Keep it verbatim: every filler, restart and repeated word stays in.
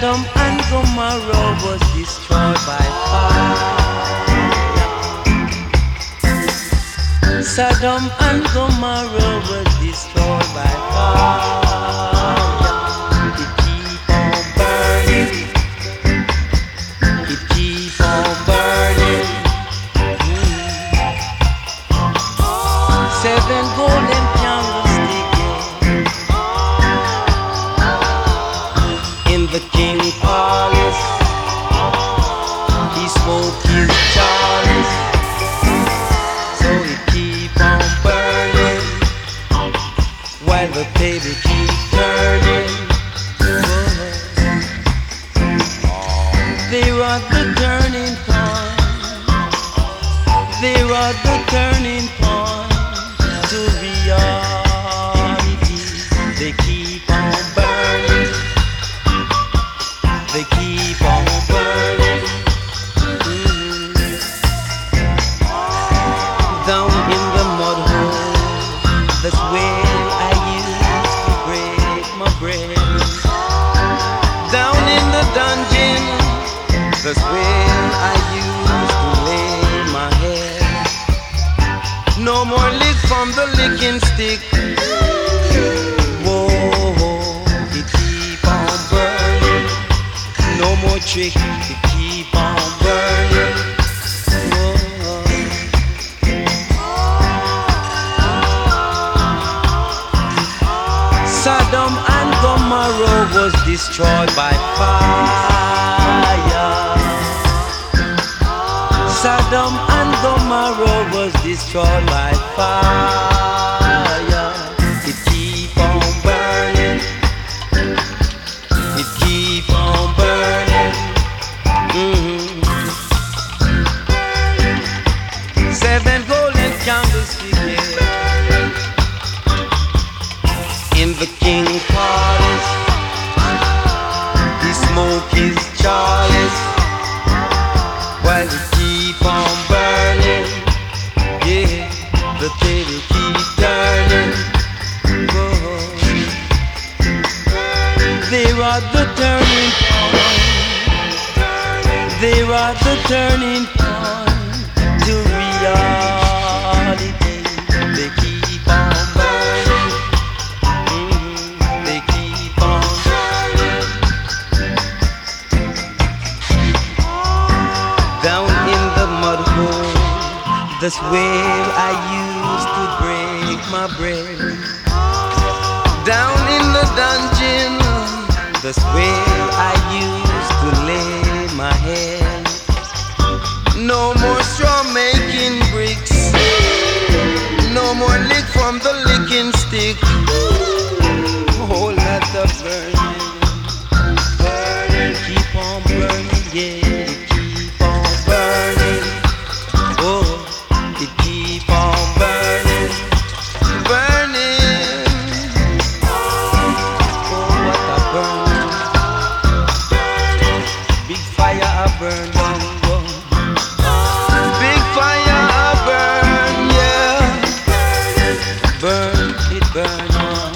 Sodom and Gomorrah was destroyed by fire. Sodom and Gomorrah was destroyed by fire. It keep on burning. It keep on burning. Mm. Seven golden candlesticks in the king palace. He smoked his chalice, so it keep on burning while the table keep turning. There are the turning point. There are the turning point to reality. They keep on burning. They keep on burning. Mm-hmm. Down in the mud hole, that's where I used to break my bread. Down in the dungeon, that's where I used to lay my head. No more lick from the licking stick. Whoa, it keep on burning. No more trick, it keep on burning. Whoa. Sodom and Gomorrah was destroyed by fire. Sodom and Gomorrah was destroyed by fire. It keep on burning. It keep on burning. Mm-hmm. Seven golden candlesticks in the king palace. He smoke his chalice while it keep on burning. Yeah, the table keep turning. Whoa. There are the turning point. There are the turning point to reality. They keep on burning. Mm-hmm. They keep on burning. Down in the mud hole, that's where I used to break my bread. Down in the dungeon, that's where I used to lay my head. No more straw making bricks. No more lick from the licking stick. Whole lot of burning. Burning, keep on burning, yeah. It keep on burning. Oh, it keep on burning. Burning. Oh, what a burn. Big fire a burn down. Big fire a burn, yeah. Burn, it burn on.